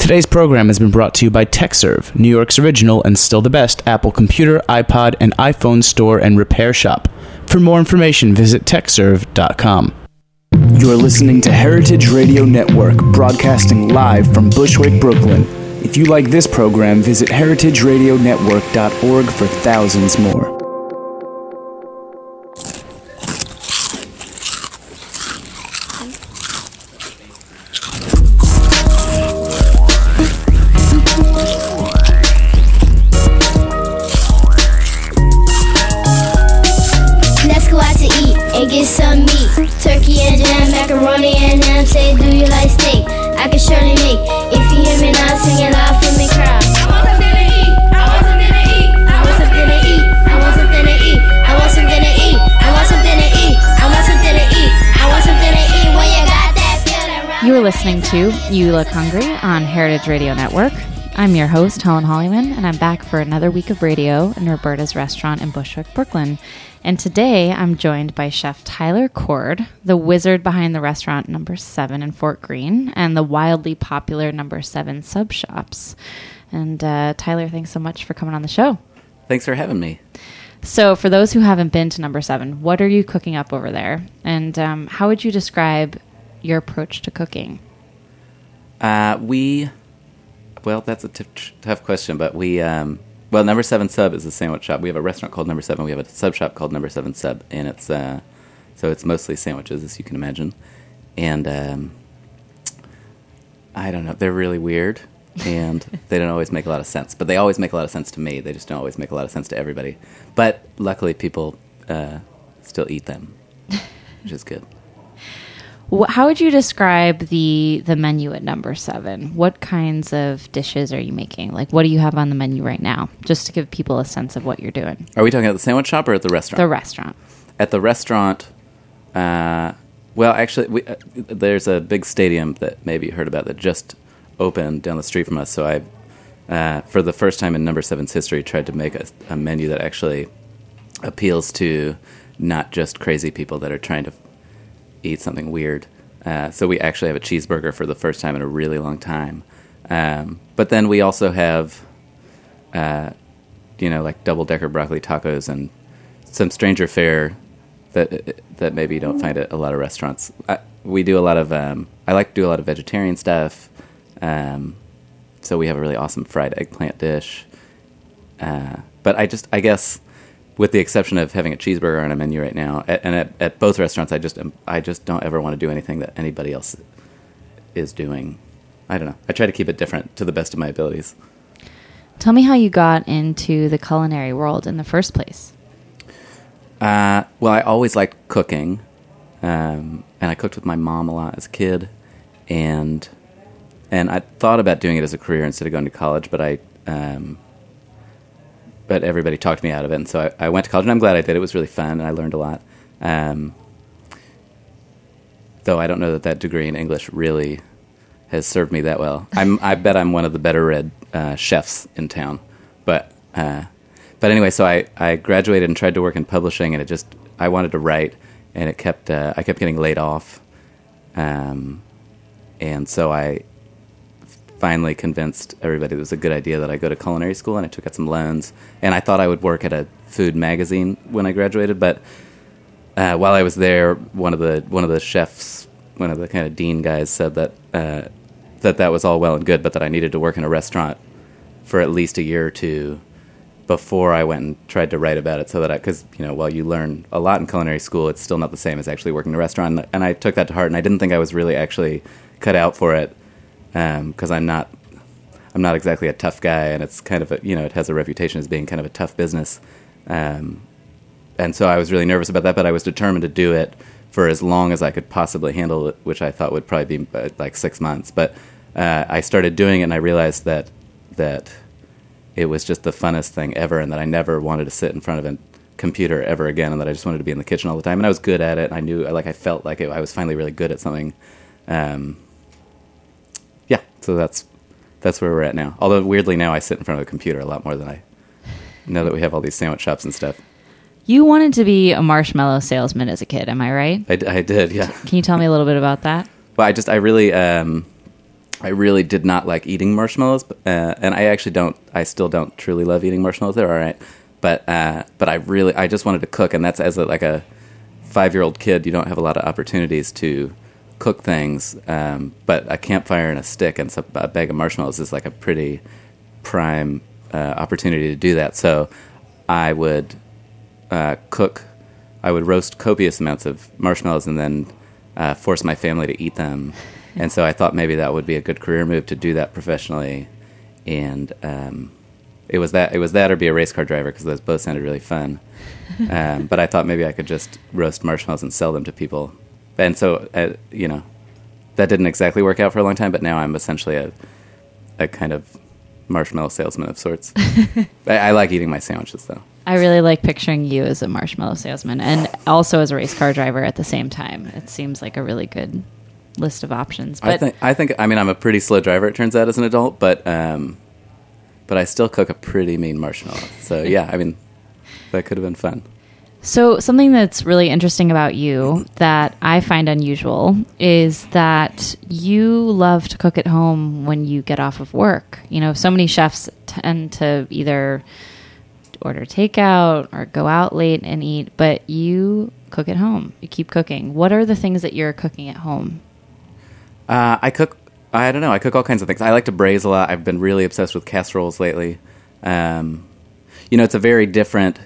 Today's program has been brought to you by TechServe, New York's original and still the best Apple computer, iPod, and iPhone store and repair shop. For more information, visit techserve.com. You're listening to Heritage Radio Network, broadcasting live from Bushwick, Brooklyn. If you like this program, visit heritageradionetwork.org for thousands more. Let's go out to eat and get some meat. Turkey and jam, macaroni and ham. Say, do you like steak? I can surely make. If you hear me now, sing it loud for me, crowd. I want something to eat. I want something to eat. I want something to eat. I want something to eat. I want something to eat. I want something to eat. I want something to eat. I want something to eat. When you got that feeling right. You are listening to You Look Hungry on Heritage Radio Network. I'm your host, Helen Hollyman, and I'm back for another week of radio in Roberta's Restaurant in Bushwick, Brooklyn. And today I'm joined by Chef Tyler Cord, the wizard behind the restaurant Number 7 in Fort Greene and the wildly popular Number 7 sub shops. And Tyler, thanks so much for coming on the show. Thanks for having me. So for those who haven't been to Number 7, what are you cooking up over there? And how would you describe your approach to cooking? Well, that's a tough question, but Number 7 Sub is a sandwich shop. We have a restaurant called Number 7. We have a sub shop called Number 7 Sub, and it's so it's mostly sandwiches, as you can imagine. And I don't know, they're really weird, and they don't always make a lot of sense. But they always make a lot of sense to me. They just don't always make a lot of sense to everybody. But luckily, people still eat them, which is good. How would you describe the menu at Number 7? What kinds of dishes are you making? Like, what do you have on the menu right now? Just to give people a sense of what you're doing. Are we talking about the sandwich shop or at the restaurant? The restaurant. At the restaurant, there's a big stadium that maybe you heard about that just opened down the street from us. So I, for the first time in Number 7's history, tried to make a menu that actually appeals to not just crazy people that are trying to eat something weird. So we actually have a cheeseburger for the first time in a really long time. But then we also have, like double-decker broccoli tacos and some stranger fare that maybe you don't find at a lot of restaurants. We do a lot of, I like to do a lot of vegetarian stuff. So we have a really awesome fried eggplant dish. But I guess, with the exception of having a cheeseburger on a menu right now, at both restaurants, I just don't ever want to do anything that anybody else is doing. I don't know. I try to keep it different to the best of my abilities. Tell me how you got into the culinary world in the first place. Well, I always liked cooking, and I cooked with my mom a lot as a kid, and I thought about doing it as a career instead of going to college, but but everybody talked me out of it, and so I went to college, and I'm glad I did. It was really fun, and I learned a lot. Though I don't know that degree in English really has served me that well. I bet I'm one of the better read chefs in town. But anyway, so I graduated and tried to work in publishing, and I wanted to write, and I kept getting laid off. And so I finally convinced everybody it was a good idea that I go to culinary school, and I took out some loans, and I thought I would work at a food magazine when I graduated, but while I was there, one of the chefs, one of the kind of dean guys, said that that was all well and good, but that I needed to work in a restaurant for at least a year or two before I went and tried to write about it, so that because while you learn a lot in culinary school, it's still not the same as actually working in a restaurant, and I took that to heart, and I didn't think I was really actually cut out for it. Because I'm not exactly a tough guy, and it's kind of it has a reputation as being kind of a tough business, and so I was really nervous about that. But I was determined to do it for as long as I could possibly handle it, which I thought would probably be like 6 months. But I started doing it, and I realized that it was just the funnest thing ever, and that I never wanted to sit in front of a computer ever again, and that I just wanted to be in the kitchen all the time. And I was good at it. And I knew, I felt like I was finally really good at something. So that's where we're at now. Although weirdly now I sit in front of a computer a lot more than I know that we have all these sandwich shops and stuff. You wanted to be a marshmallow salesman as a kid, am I right? I did, yeah. Can you tell me a little bit about that? Well, I really I really did not like eating marshmallows, and I still don't truly love eating marshmallows. They're all right, but I just wanted to cook, and that's as like a 5-year-old kid, you don't have a lot of opportunities to cook things, but a campfire and a stick and a bag of marshmallows is like a pretty prime opportunity to do that. So I would I would roast copious amounts of marshmallows and then force my family to eat them. And so I thought maybe that would be a good career move to do that professionally. And it was that or be a race car driver, because those both sounded really fun. But I thought maybe I could just roast marshmallows and sell them to people. And so, that didn't exactly work out for a long time, but now I'm essentially a kind of marshmallow salesman of sorts. I like eating my sandwiches, though. I really like picturing you as a marshmallow salesman and also as a race car driver at the same time. It seems like a really good list of options. But I think I'm a pretty slow driver, it turns out, as an adult, but I still cook a pretty mean marshmallow. So yeah, that could have been fun. So something that's really interesting about you that I find unusual is that you love to cook at home when you get off of work. So many chefs tend to either order takeout or go out late and eat, but you cook at home. You keep cooking. What are the things that you're cooking at home? I cook all kinds of things. I like to braise a lot. I've been really obsessed with casseroles lately. It's a very different...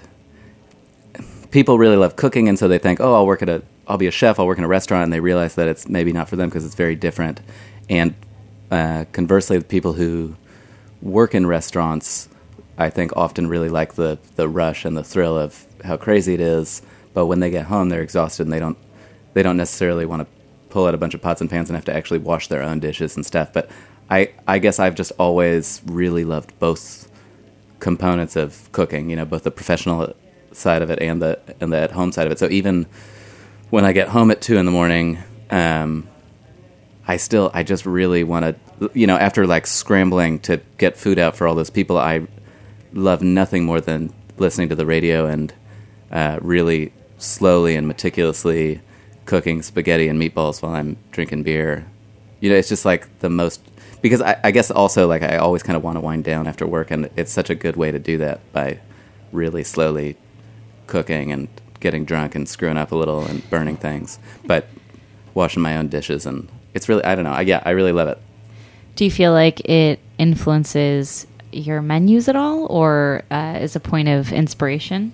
People really love cooking, and so they think, oh, I'll be a chef, I'll work in a restaurant, and they realize that it's maybe not for them because it's very different. And conversely, the people who work in restaurants, I think, often really like the rush and the thrill of how crazy it is. But when they get home, they're exhausted, and they don't necessarily want to pull out a bunch of pots and pans and have to actually wash their own dishes and stuff. But I guess I've just always really loved both components of cooking, both the professional side of it and the at home side of it. So even when I get home at 2 a.m, I just really want to, after like scrambling to get food out for all those people, I love nothing more than listening to the radio and really slowly and meticulously cooking spaghetti and meatballs while I'm drinking beer. It's just like the most, because I guess also like I always kind of want to wind down after work, and it's such a good way to do that by really slowly cooking and getting drunk and screwing up a little and burning things, but washing my own dishes. And it's really, I don't know. I really love it. Do you feel like it influences your menus at all, or is a point of inspiration?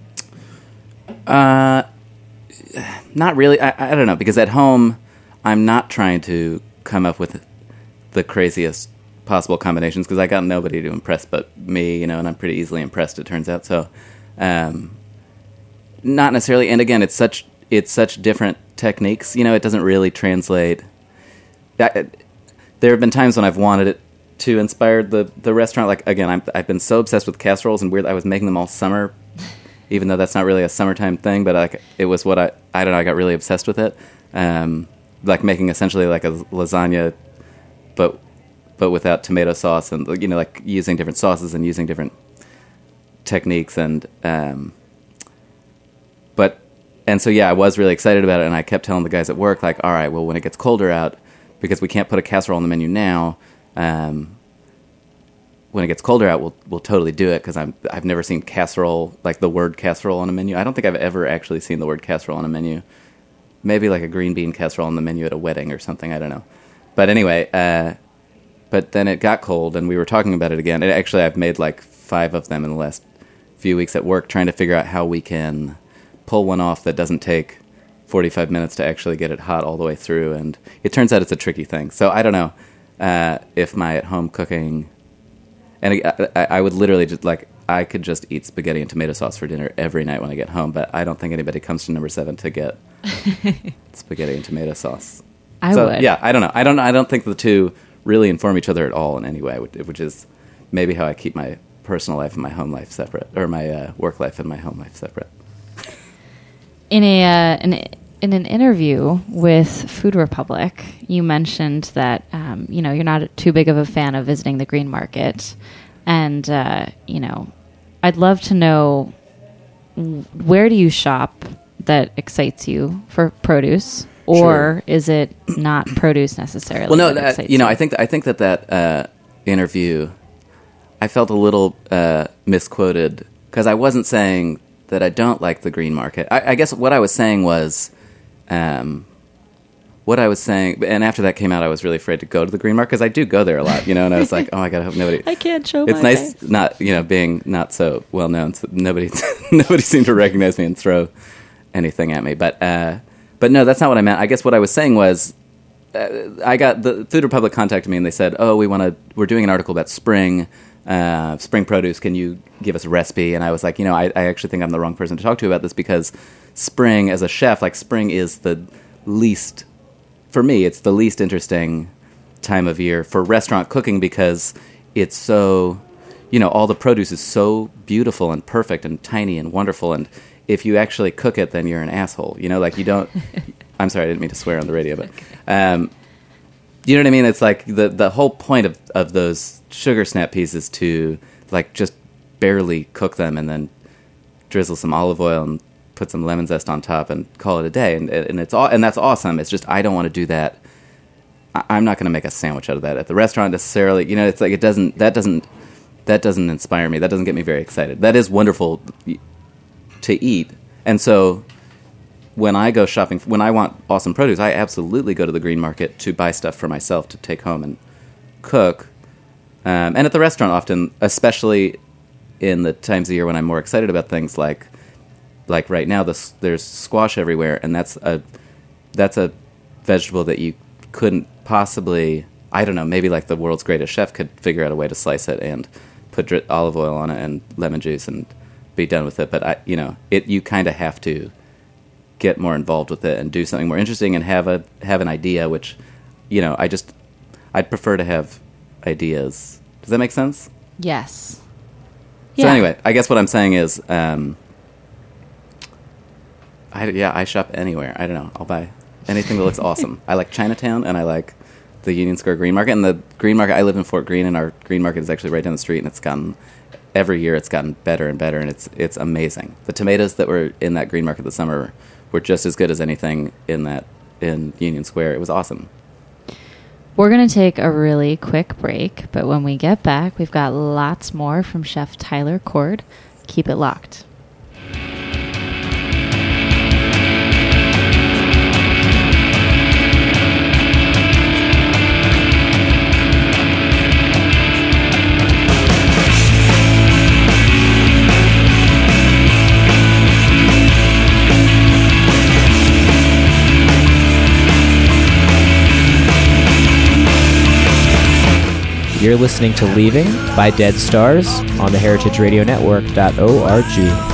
Not really. I don't know, because at home, I'm not trying to come up with the craziest possible combinations, because I got nobody to impress but me, and I'm pretty easily impressed, it turns out. So, not necessarily. And again, it's such different techniques. It doesn't really translate. There have been times when I've wanted it to inspire the restaurant. Like, again, I've been so obsessed with casseroles, and I was making them all summer, even though that's not really a summertime thing, but it was what I don't know, I got really obsessed with it. Like making essentially like a lasagna, but without tomato sauce, and like using different sauces and using different techniques, and so yeah, I was really excited about it, and I kept telling the guys at work, like, all right, well, when it gets colder out, because we can't put a casserole on the menu now, when it gets colder out, we'll totally do it, because I've never seen casserole, like the word casserole on a menu. I don't think I've ever actually seen the word casserole on a menu. Maybe like a green bean casserole on the menu at a wedding or something, I don't know. But anyway, but then it got cold, and we were talking about it again. Actually, I've made like 5 of them in the last few weeks at work, trying to figure out how we can pull one off that doesn't take 45 minutes to actually get it hot all the way through. And it turns out it's a tricky thing. So I don't know if my at-home cooking... And I would literally just, like, I could just eat spaghetti and tomato sauce for dinner every night when I get home, but I don't think anybody comes to number 7 to get spaghetti and tomato sauce. I would. Yeah, I don't know. I don't think the two really inform each other at all in any way, which is maybe how I keep my personal life and my home life separate, or my work life and my home life separate. In an interview with Food Republic, you mentioned that you're not too big of a fan of visiting the green market, and I'd love to know, where do you shop that excites you for produce, or is it not produce necessarily? Well, no, I think that interview, I felt a little misquoted because I wasn't saying that I don't like the green market. I guess what I was saying was, and after that came out, I was really afraid to go to the green market because I do go there a lot, and I was like, oh my God, I hope nobody. I can't show. It's nice face. Not being not so well known. So nobody seemed to recognize me and throw anything at me. But no, that's not what I meant. I guess what I was saying was, I got the Food Republic contacted me and they said, oh, we're doing an article about spring produce. Can you give us a recipe? And I was like, I actually think I'm the wrong person to talk to about this because spring, as a chef, like spring is the least, for me, it's the least interesting time of year for restaurant cooking because it's so, all the produce is so beautiful and perfect and tiny and wonderful. And if you actually cook it, then you're an asshole. Like you don't, I'm sorry, I didn't mean to swear on the radio, but you know what I mean? It's like the whole point of those sugar snap peas is to like just barely cook them and then drizzle some olive oil and put some lemon zest on top and call it a day. And it's all, and that's awesome. It's just I don't want to do that. I'm not going to make a sandwich out of that at the restaurant necessarily. It's like that doesn't inspire me. That doesn't get me very excited. That is wonderful to eat. And so when I go shopping, when I want awesome produce, I absolutely go to the green market to buy stuff for myself to take home and cook. And at the restaurant often, especially in the times of year when I'm more excited about things like right now, there's squash everywhere, and that's a vegetable that you couldn't possibly, I don't know, maybe like the world's greatest chef could figure out a way to slice it and put olive oil on it and lemon juice and be done with it. But you kind of have to get more involved with it and do something more interesting and have an idea, which I'd prefer to have ideas. Does that make sense? Yes. So anyway, I guess what I'm saying is, I shop anywhere. I don't know. I'll buy anything that looks awesome. I like Chinatown and I like the Union Square Green Market. And the Green Market, I live in Fort Greene, and our Green Market is actually right down the street, and every year it's gotten better and better, and it's amazing. The tomatoes that were in that Green Market this summer were just as good as anything in Union Square. It was awesome. We're going to take a really quick break, but when we get back, we've got lots more from Chef Tyler Cord. Keep it locked. You're listening to Leaving by Dead Stars on the heritageradionetwork.org.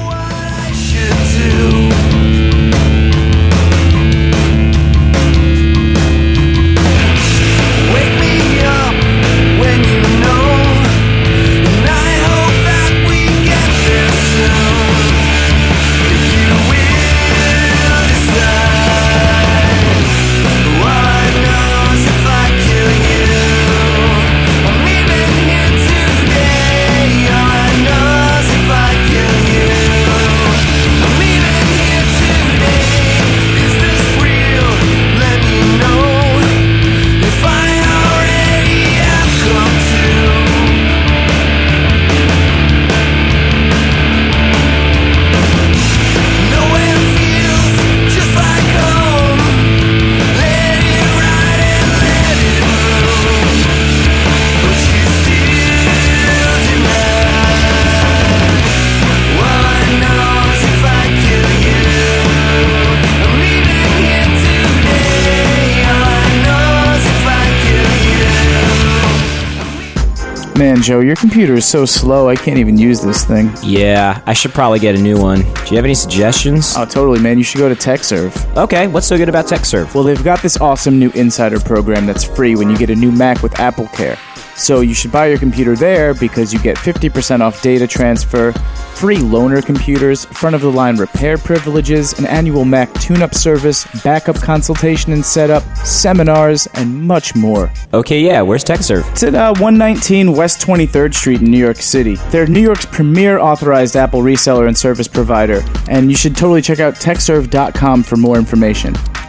Man, Joe, your computer is so slow, I can't even use this thing. Yeah, I should probably get a new one. Do you have any suggestions? Oh, totally, man. You should go to TechServe. Okay, what's so good about TechServe? Well, they've got this awesome new insider program that's free when you get a new Mac with AppleCare. So you should buy your computer there because you get 50% off data transfer, free loaner computers, front-of-the-line repair privileges, an annual Mac tune-up service, backup consultation and setup, seminars, and much more. Okay, yeah, where's TechServe? It's at 119 West 23rd Street in New York City. They're New York's premier authorized Apple reseller and service provider, and you should totally check out techserve.com for more information.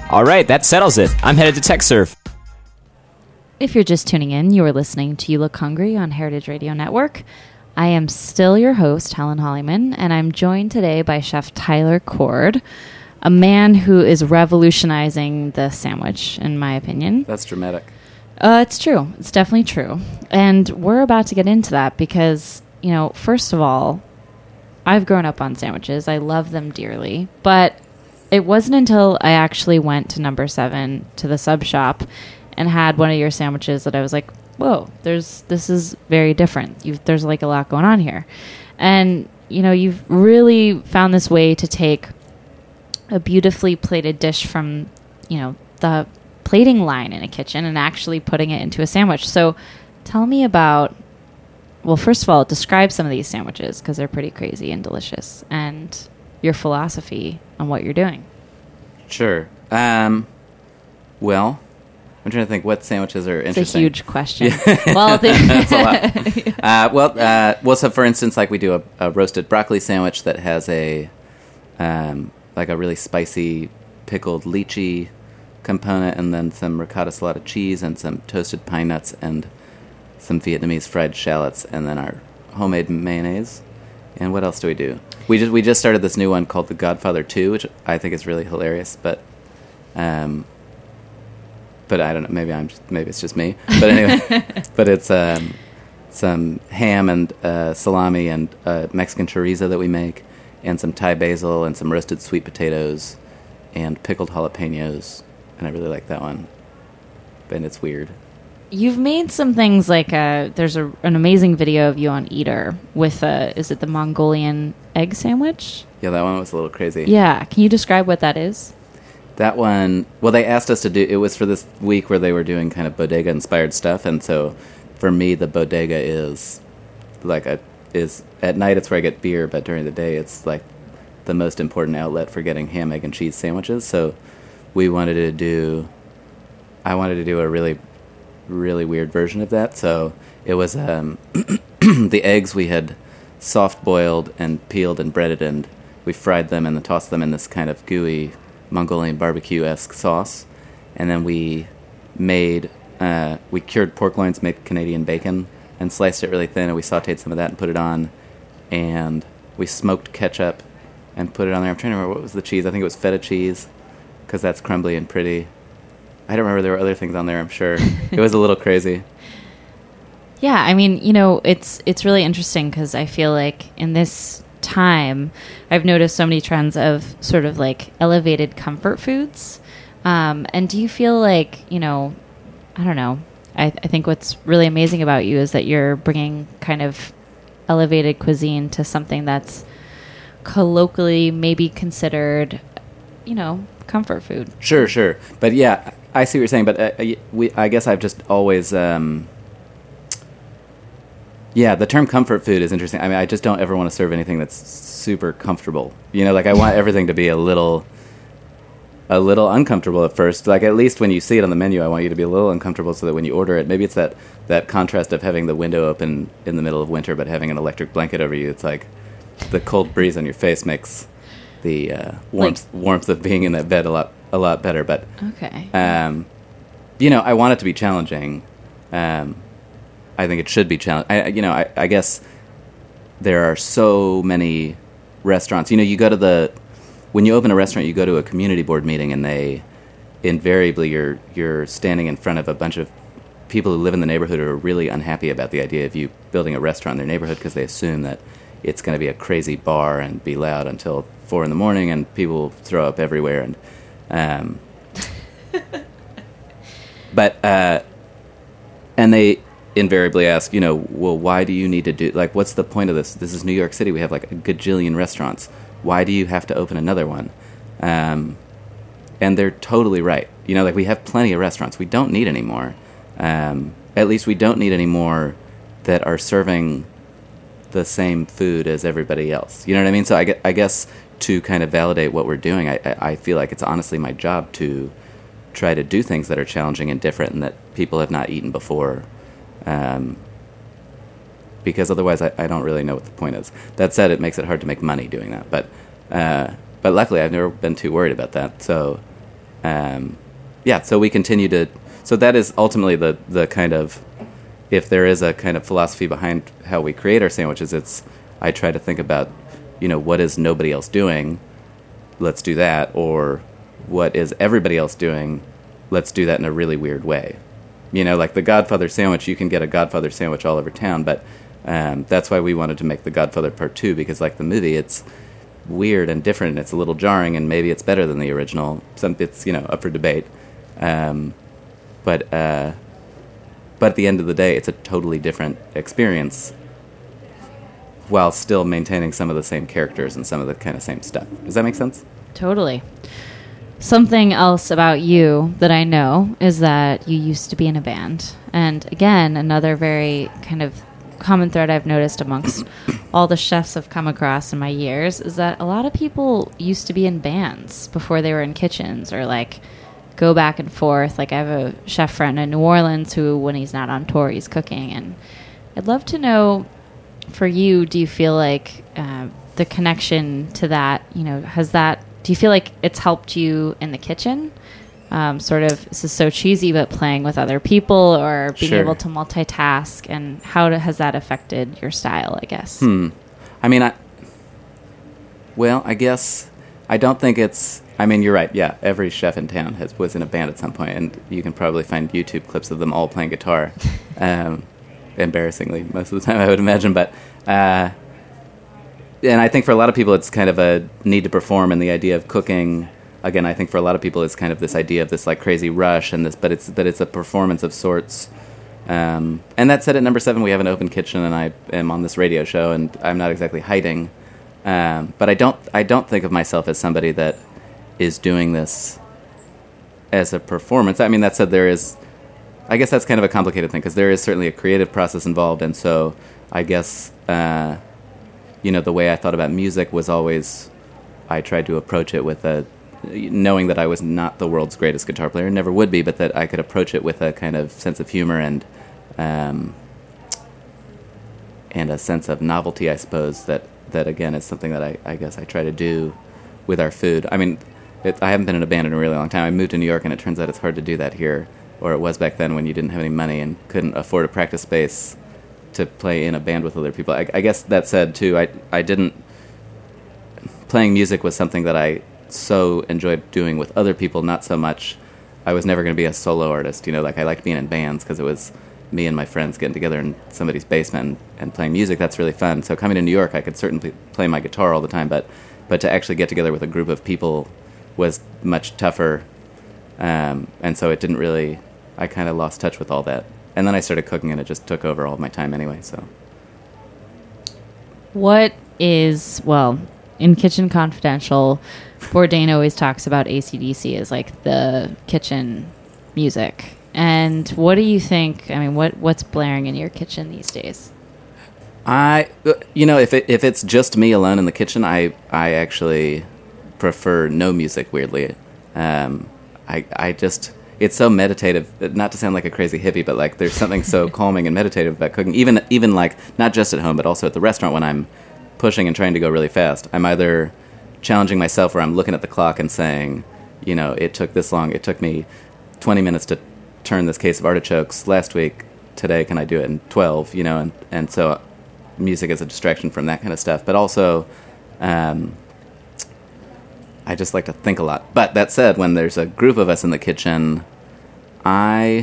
All right, that settles it. I'm headed to TechServe. If you're just tuning in, you are listening to You Look Hungry on Heritage Radio Network. I am still your host, Helen Hollyman, and I'm joined today by Chef Tyler Cord, a man who is revolutionizing the sandwich, in my opinion. That's dramatic. It's true. It's definitely true. And we're about to get into that because, you know, first of all, I've grown up on sandwiches. I love them dearly. But it wasn't until I actually went to Number 7 to the sub shop and had one of your sandwiches that I was like, whoa, this is very different. There's like a lot going on here. And, you know, you've really found this way to take a beautifully plated dish from, you know, the plating line in a kitchen and actually putting it into a sandwich. So tell me about, well, first of all, describe some of these sandwiches because they're pretty crazy and delicious, and your philosophy on what you're doing. Sure. Well, I'm trying to think what sandwiches are interesting. It's a huge question. Well, that's a lot. Well, so for instance, like we do a roasted broccoli sandwich that has a like a really spicy pickled lychee component, and then some ricotta salata cheese and some toasted pine nuts and some Vietnamese fried shallots, and then our homemade mayonnaise. And what else do we do? We just started this new one called The Godfather 2, which I think is really hilarious, but I don't know. Maybe it's just me. But anyway, but it's some ham and salami and Mexican chorizo that we make, and some Thai basil and some roasted sweet potatoes and pickled jalapenos, and I really like that one. And it's weird. You've made some things like there's an amazing video of you on Eater with is it the Mongolian egg sandwich? Yeah, that one was a little crazy. Yeah, can you describe what that is? That one, well, they asked us to do, it was for this week where they were doing kind of bodega-inspired stuff, and so for me, the bodega is at night it's where I get beer, but during the day it's like the most important outlet for getting ham, egg, and cheese sandwiches, so I wanted to do a really, really weird version of that, so it was, the eggs we had soft-boiled and peeled and breaded, and we fried them and then tossed them in this kind of gooey Mongolian barbecue-esque sauce, and then we cured pork loins, made Canadian bacon, and sliced it really thin, and we sautéed some of that and put it on, and we smoked ketchup and put it on there. I'm trying to remember what was the cheese. I think it was feta cheese, because that's crumbly and pretty. I don't remember, there were other things on there, I'm sure. It was a little crazy. Yeah, I mean, you know, it's really interesting because I feel like in this time I've noticed so many trends of sort of like elevated comfort foods. And do you feel like, you know, I don't know, I think what's really amazing about you is that you're bringing kind of elevated cuisine to something that's colloquially maybe considered, you know, comfort food. Sure. But yeah, I see what you're saying, but I guess I've just always... Yeah, the term comfort food is interesting. I mean, I just don't ever want to serve anything that's super comfortable. You know, like I want everything to be a little uncomfortable at first. Like at least when you see it on the menu, I want you to be a little uncomfortable so that when you order it, maybe it's that contrast of having the window open in the middle of winter but having an electric blanket over you. It's like the cold breeze on your face makes the warmth of being in that bed a lot better. But okay, you know, I want it to be challenging. I think it should be challenging. I guess there are so many restaurants. You know, when you open a restaurant, you go to a community board meeting, and they invariably you're standing in front of a bunch of people who live in the neighborhood who are really unhappy about the idea of you building a restaurant in their neighborhood because they assume that it's going to be a crazy bar and be loud until 4 a.m. and people throw up everywhere and and they invariably ask, you know, well, why do you need to do, like, what's the point of this? This is New York City. We have like a gajillion restaurants. Why do you have to open another one? And they're totally right. You know, like we have plenty of restaurants. We don't need any more. At least we don't need any more that are serving the same food as everybody else. You know what I mean? So I guess to kind of validate what we're doing, I feel like it's honestly my job to try to do things that are challenging and different and that people have not eaten before. Because otherwise I don't really know what the point is. That said, it makes it hard to make money doing that. But luckily I've never been too worried about that. So so we continue to. So that is ultimately the kind of, if there is a kind of philosophy behind how we create our sandwiches, I try to think about, what is nobody else doing? Let's do that. Or what is everybody else doing? Let's do that in a really weird way. Like the Godfather sandwich, you can get a Godfather sandwich all over town, but that's why we wanted to make the Godfather Part 2, because like the movie, it's weird and different, and it's a little jarring, and maybe it's better than the original. It's, up for debate. But at the end of the day, it's a totally different experience while still maintaining some of the same characters and some of the kind of same stuff. Does that make sense? Totally. Something else about you that I know is that you used to be in a band. And again, another very kind of common thread I've noticed amongst all the chefs I've come across in my years is that a lot of people used to be in bands before they were in kitchens, or like go back and forth. Like I have a chef friend in New Orleans who, when he's not on tour, he's cooking. And I'd love to know, for you, do you feel like the connection to that, do you feel like it's helped you in the kitchen? Sort of, this is so cheesy, but playing with other people or being able to multitask, and how has that affected your style, I guess? I mean, I guess I don't think it's, you're right. Yeah, every chef in town was in a band at some point, and you can probably find YouTube clips of them all playing guitar. Embarrassingly, most of the time, I would imagine. But and I think for a lot of people, it's kind of a need to perform, and the idea of cooking. Again, I think for a lot of people, it's kind of this idea of this like crazy rush, and but it's a performance of sorts. And that said, at Number 7, we have an open kitchen, and I am on this radio show, and I'm not exactly hiding. But I don't think of myself as somebody that is doing this as a performance. I mean, that said, I guess that's kind of a complicated thing, because there is certainly a creative process involved, and so I guess, the way I thought about music was always, I tried to approach it with knowing that I was not the world's greatest guitar player, never would be, but that I could approach it with a kind of sense of humor and a sense of novelty, I suppose, that again is something that I guess I try to do with our food. I mean, I haven't been in a band in a really long time. I moved to New York, and it turns out it's hard to do that here, or it was back then when you didn't have any money and couldn't afford a practice space to play in a band with other people. I guess that said, too, I didn't... Playing music was something that I so enjoyed doing with other people, not so much... I was never going to be a solo artist, like I liked being in bands because it was me and my friends getting together in somebody's basement and playing music. That's really fun. So coming to New York, I could certainly play my guitar all the time, but to actually get together with a group of people was much tougher, and so it didn't really... I kind of lost touch with all that. And then I started cooking, and it just took over all of my time anyway, so... What is... Well, in Kitchen Confidential, Bourdain always talks about AC/DC as, like, the kitchen music. And what do you think... I mean, what's blaring in your kitchen these days? If it's just me alone in the kitchen, I actually prefer no music, weirdly. I just... It's so meditative, not to sound like a crazy hippie, but like there's something so calming and meditative about cooking, even like not just at home, but also at the restaurant when I'm pushing and trying to go really fast. I'm either challenging myself or I'm looking at the clock and saying, it took this long. It took me 20 minutes to turn this case of artichokes last week. Today, can I do it in 12? And so music is a distraction from that kind of stuff. But also, I just like to think a lot. But that said, when there's a group of us in the kitchen, I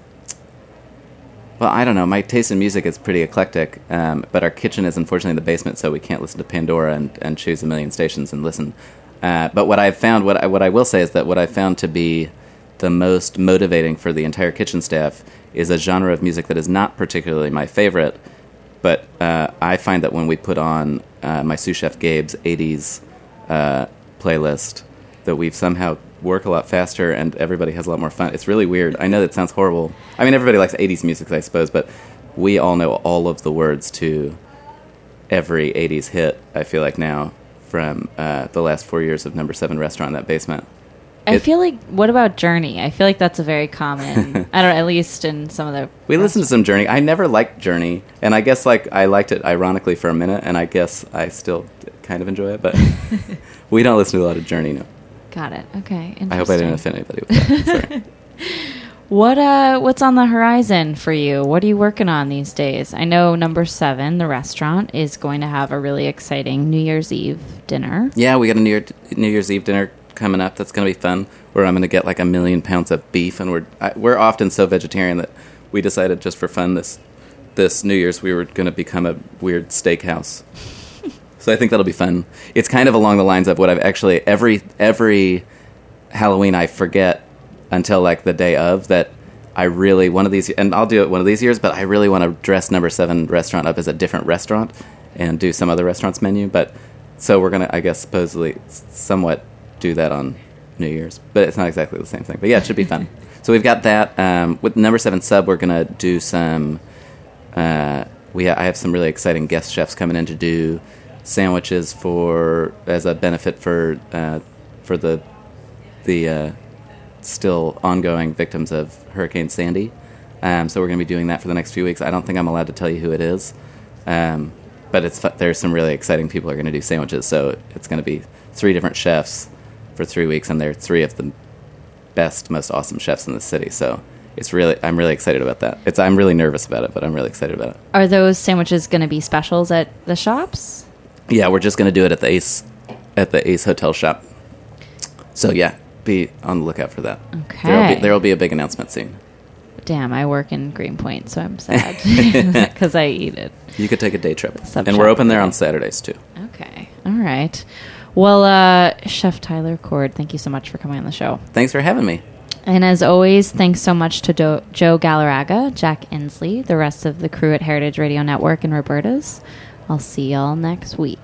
don't know. My taste in music is pretty eclectic, but our kitchen is unfortunately in the basement, so we can't listen to Pandora and choose a million stations and listen. But what I've found, what I will say is that what I've found to be the most motivating for the entire kitchen staff is a genre of music that is not particularly my favorite, but I find that when we put on my sous chef Gabe's 80s playlist, that we've somehow work a lot faster and everybody has a lot more fun. It's really weird. I know that sounds horrible. I mean, everybody likes 80s music, I suppose, but we all know all of the words to every 80s hit, I feel like now, from the last 4 years of Number 7 Restaurant in that basement. I feel like, what about Journey? I feel like that's a very common, I don't know, at least in some of the... We listened to some Journey. I never liked Journey, and I guess I liked it ironically for a minute, and I guess I still kind of enjoy it, but we don't listen to a lot of Journey, no. Got it. Okay. I hope I didn't offend anybody with that. Sorry. What's on the horizon for you? What are you working on these days? I know Number 7, the restaurant, is going to have a really exciting New Year's Eve dinner. Yeah, we got a New Year's Eve dinner coming up. That's going to be fun. Where I'm going to get like 1 million pounds of beef, and we're often so vegetarian that we decided just for fun this New Year's we were going to become a weird steakhouse. So I think that'll be fun. It's kind of along the lines of what I've actually every Halloween I forget until like the day of that I really one of these, and I'll do it one of these years, but I really want to dress Number 7 restaurant up as a different restaurant and do some other restaurant's menu. But so we're gonna, I guess, supposedly somewhat do that on New Year's, but it's not exactly the same thing. But yeah, it should be fun. So we've got that with Number 7 Sub. We're gonna do some. I have some really exciting guest chefs coming in to do sandwiches as a benefit for the still ongoing victims of Hurricane Sandy. So we're going to be doing that for the next few weeks. I don't think I'm allowed to tell you who it is, but there's some really exciting people who are going to do sandwiches. So it's going to be 3 different chefs for 3 weeks, and they're 3 of the best, most awesome chefs in the city. So I'm really excited about that. I'm really nervous about it, but I'm really excited about it. Are those sandwiches going to be specials at the shops? Yeah, we're just going to do it at the Ace Hotel shop. So yeah, be on the lookout for that. Okay. There will be a big announcement soon. Damn, I work in Greenpoint, so I'm sad because I eat it. You could take a day trip. Sub And we're open there on Saturdays too. Okay. All right. Well, Chef Tyler Cord, thank you so much for coming on the show. Thanks for having me. And as always, thanks so much to Joe Galarraga, Jack Inslee, the rest of the crew at Heritage Radio Network, and Roberta's. I'll see y'all next week.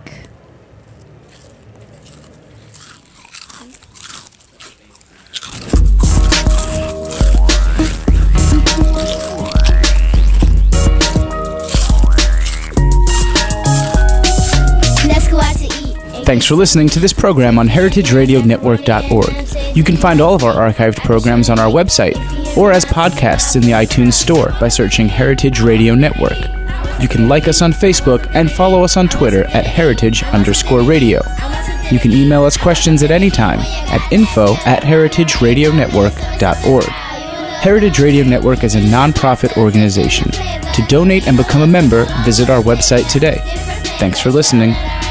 Thanks for listening to this program on heritageradionetwork.org. You can find all of our archived programs on our website or as podcasts in the iTunes Store by searching Heritage Radio Network. You can like us on Facebook and follow us on Twitter at @heritage_radio. You can email us questions at any time at info@heritageradionetwork.org. Heritage Radio Network is a non-profit organization. To donate and become a member, visit our website today. Thanks for listening.